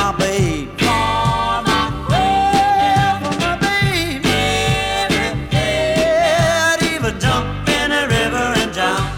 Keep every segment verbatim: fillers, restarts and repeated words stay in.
my babe. For my, Well, for my babe. Yeah, I'd even jump in the river and drown.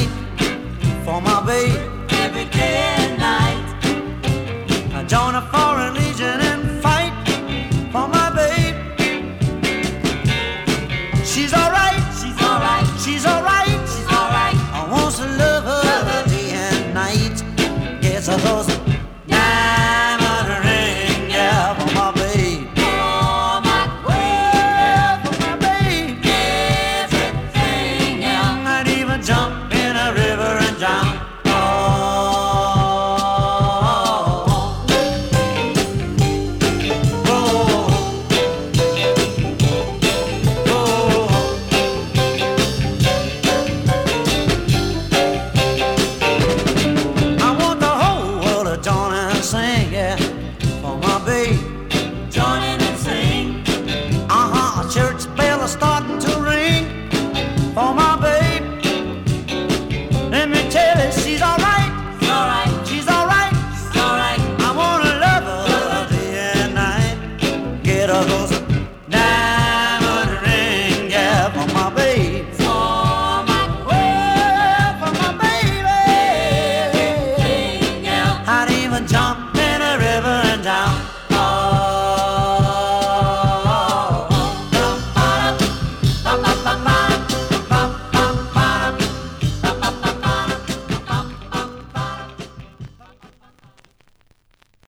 For my babe, every day and night. I join a